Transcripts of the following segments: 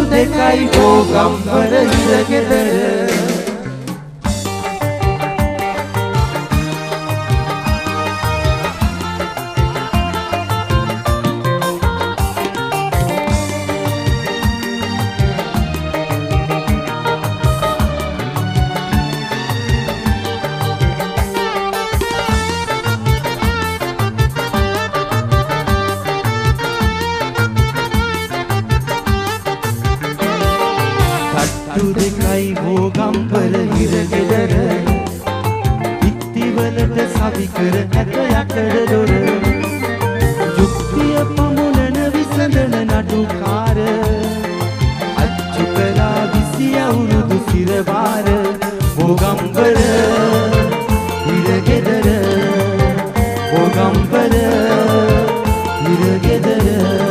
දෙකයි ඕගම්බර හිරගෙදර ඕගම්බර හිරගෙදර ඉත්තිවලට සවිකර ඇත යකඩ දොර යුක්තිය පමුණන විසඳන නඩුකාර අච්චු කළා 20 අවුරුදු සිරවාර ඕගම්බර හිරගෙදර ඕගම්බර හිරගෙදර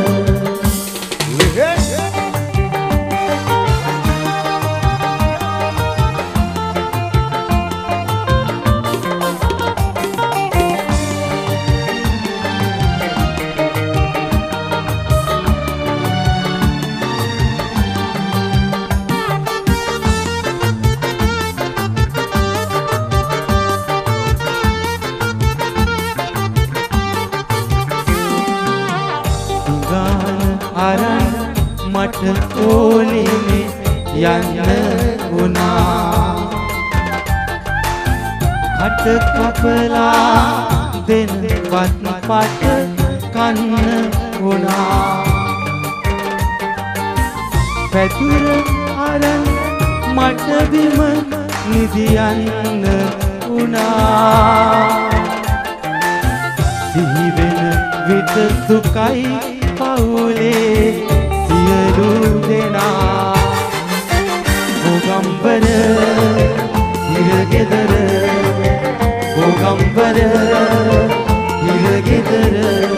අරන් මට ඕනෙමේ යන්න වුණා කට කපලා දෙනවත් පට කන්න වුණා පැදුර අරන් මට බිම නිදියන්න වුණා සිහි වෙන විට දුකයි පවුලේ සියලු දෙනා ඕගම්බර හිරගෙදර ඕගම්බර හිරගෙදර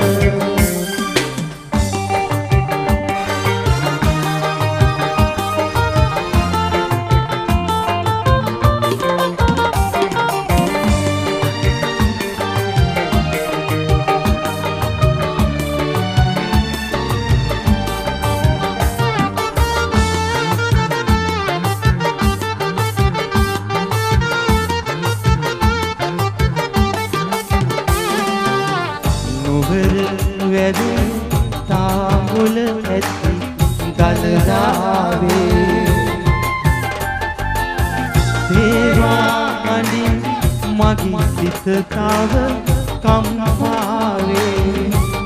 තාමුල ඇති දලදාවේ තේවා අඳින් මගේ සිත තව කම්පාවේ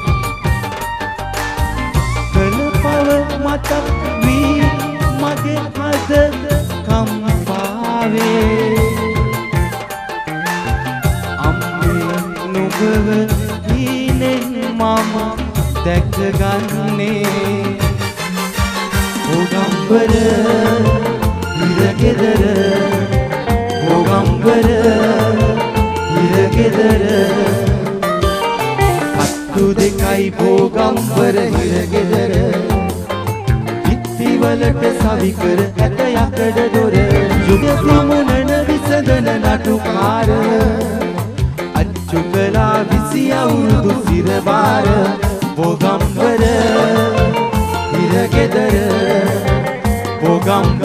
කලපව මතක් වී මගේ හද කම්පාවේ අම්මේ නුඹව මම දැකගන්නේ ඕගම්බර හිරගෙදර ඕගම්බර හිරගෙදර අත්තු දෙකයි ඕගම්බර හිරගෙදර ඉත්තිවලට සවිකර ඇත යකඩ දොර යුග පමුණන විසඳන නටුකාර අච්චු කළා 20 අවුරුදු සිරවාර ඕගම්බර හිරගෙදර ඕගම්බර